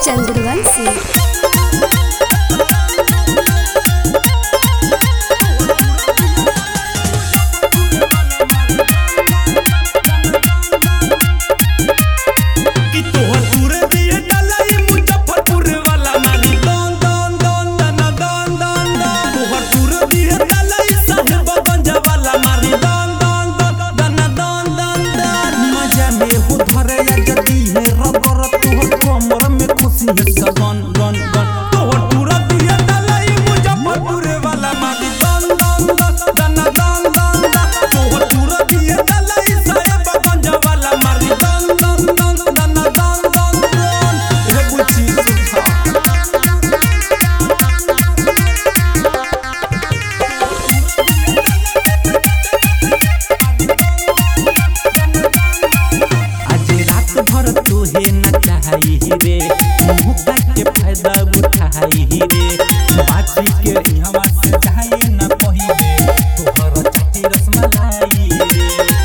चंद्रवंशी। तुहे न चाही रे मुका के फायदा उठाई रे बाची के हवा से जाए न पहिबे तोहर छाती रसमलाई रे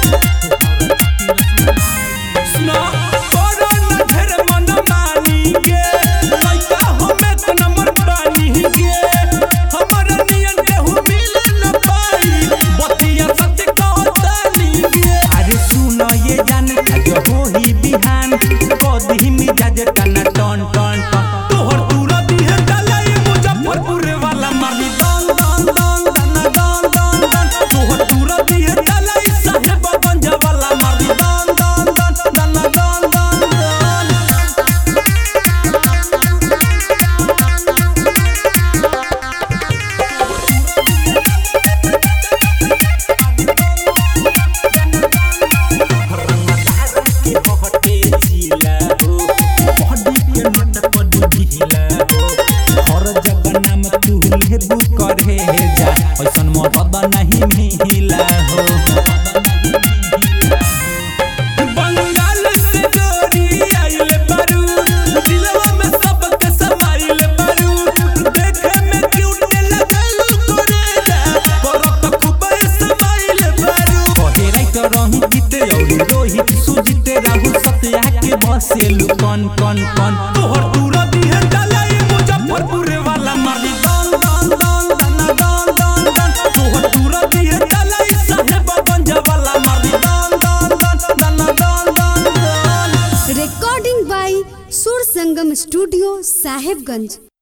सुनो तोरो न घर मन मानी के लइका हमें त नंबर पानी के हमर नियन के हु मिल न पाई बतिया सत्य कहतानी के अरे सुनो ये जान आज होई बिहान कदी मिजाज तना टन टन तोहर पूरा दिहे डलाई मुजफ्फरपुर वाला मारी दन दन दन तना दन दन दन तोहर पूरा दिहे डलाई साहेब गंज वाला मारी दन दन दन तना दन दन करे जा ऐसन मरद नहीं मिला हो बंगाल से गोरी आइल बारू दिलवा में सबके समाइल बारू देखे में क्यूट लगल करे जा करत खूब समाइल बारू कहे रात रही गीत औरी रोहित सुजीत राहुल सत्या के बसेलु कन कन कन तोहर पूरा दिहे डलाई मुजफ्फरपुर वाला मारी दन दन दन दन दन दन तोहर पूरा दिहे डलाई साहेब गंज वाला मारी दन दन दन दन दन दन। रिकॉर्डिंग बाय सुर संगम स्टूडियो साहेबगंज।